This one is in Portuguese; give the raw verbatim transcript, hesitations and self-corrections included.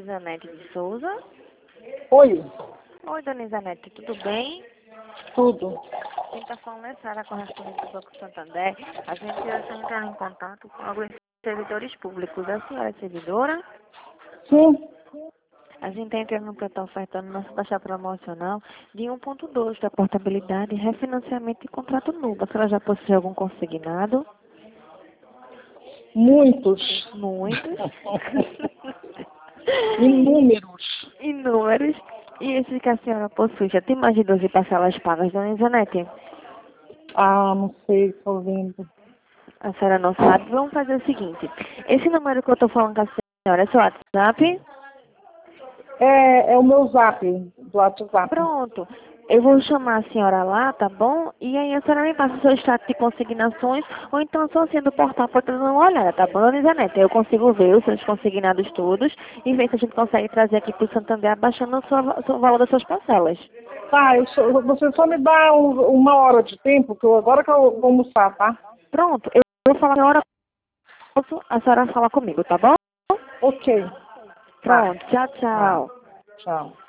Isanete de Souza. Oi, Oi, dona Isanete, tudo bem? tudo. Quem está falando é Sara, correspondente do Banco Santander. A gente está entrando em contato com alguns servidores públicos. A senhora é servidora? Sim, A gente está entrando para estar ofertando nossa taxa promocional de um ponto dois da portabilidade, refinanciamento e contrato nulo. A senhora já possui algum consignado? muitos. Muitos. Inúmeros. Inúmeros. E esses que a senhora possui, já tem mais de doze parcelas pagas, dona Isanete? Ah, não sei, tô vendo. A senhora não sabe? Vamos fazer o seguinte. Esse número que eu estou falando com a senhora é seu WhatsApp? É, é o meu zap, do WhatsApp. Pronto. Eu vou chamar a senhora lá, tá bom? E aí a senhora me passa o seu status de consignações, ou então só assim do portal para dar uma olhada, tá bom, dona Isanete? Eu consigo ver os seus consignados todos e ver se a gente consegue trazer aqui para o Santander abaixando o seu, o valor das suas parcelas. Tá, eu só- você só me dá um- uma hora de tempo, que eu, agora que eu vou almoçar, tá? Pronto. Eu vou falar com a senhora, a senhora fala comigo, tá bom? Ok. Tá, Pronto. Tchau, tá. tchau. Tchau.